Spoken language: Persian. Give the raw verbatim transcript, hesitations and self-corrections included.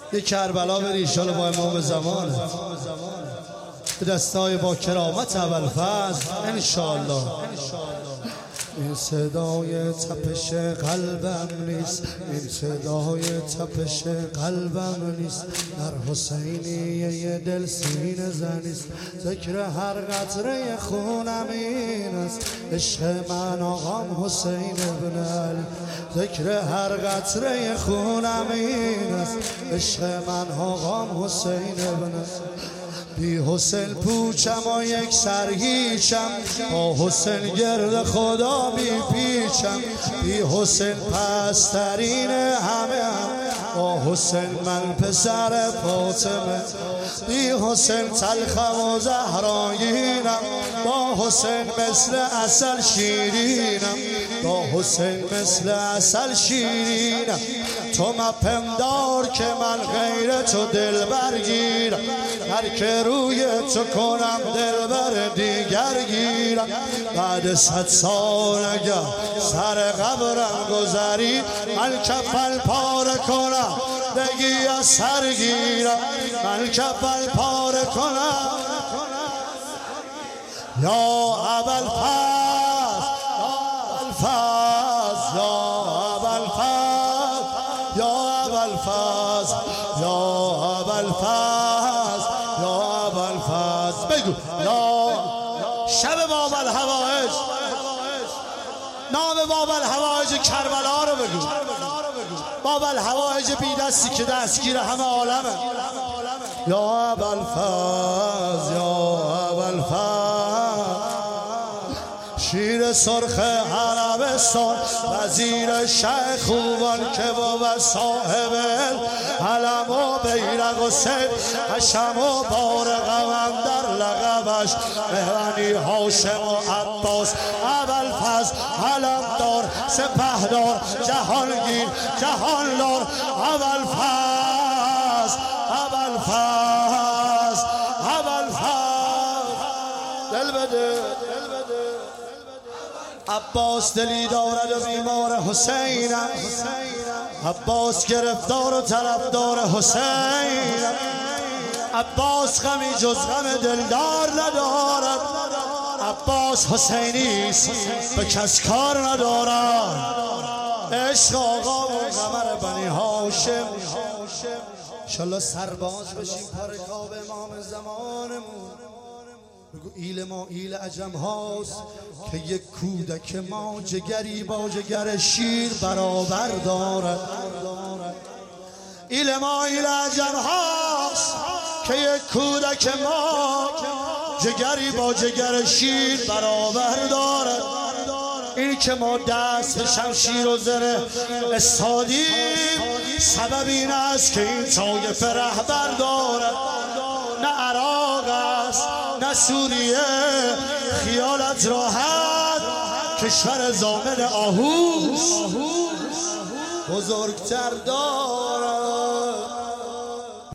یه کربلا بری ایشالا با امام زمان به دستای با کرامت ابوالفضل انشالله. این صدای تپش قلبم نیست، این صدای تپش قلبم نیست، در حسینیه دل سینه زنیست، ذکر هر قطره خونم این است، عشق من آقام حسین ابن علی، ذکر هر قطره خونم این است، عشق من آقام حسین ابن علی. بی حسین پوچم و یک سر هیچم، با حسین گرد خدا بی پیچم، بی حسین پسترین همه هم، با حسین من پسر فاطمه، بی حسین تلخم و زهرایینم، با حسین مثل عسل شیرینم، با حسین مثل عسل شیرینم. تو مپندار که من غیر تو دل برگیرم، هر که روی تو کنم دل بر دیگر گیرم. بعد صد سال اگر سر قبرم گذری، من کفل پاره کنم بگی از سر گیرم، من کفل پاره کنم یا ابوالفضل، یا ابوالفضل، یا ابوالفضل، یا ابوالفضل بگو یا شب باب الهوائج، نام باب الهوائج کربلا رو بگو، باب الهوائج بی دستی که دستگیر همه عالمه. یا ابوالفضل، یا ابوالفضل، شیر سرخ عربستان، وزیر شه خوبان که با صاحب علم و بیرق و سید، حشم و بارقم در لقبش، مهرانی هاشم و عباس، ابوالفضل علمدار سپهدار جهانگیر جهانلار، ابوالفضل، ابوالفضل، ابوالفضل دل بده. عباس دلی دارد و بیمار حسین، عباس گرفتار و طرفدار حسین، عباس غمی جز غم دلدار ندارد، عباس حسینیست به کس کار ندارد، عشق آقا و قمر بنی هاشم. انشالله سرباز بشیم پارکاب امام زمانمون. بگو ایل ما ایل عجم هاست که یک کودک ما جگری با جگر شیر برابر دارد، ایل ما ایل عجم هاست که یک کودک ما جگری با جگر شیر برابر دارد. این که ما دست شمشیر و زره استادیم، سبب این است که این طایفه رهبر دارد، نه عراق است نه سوریه، خیالت راحت کشور زامن آهوست، بزرگتر دارد.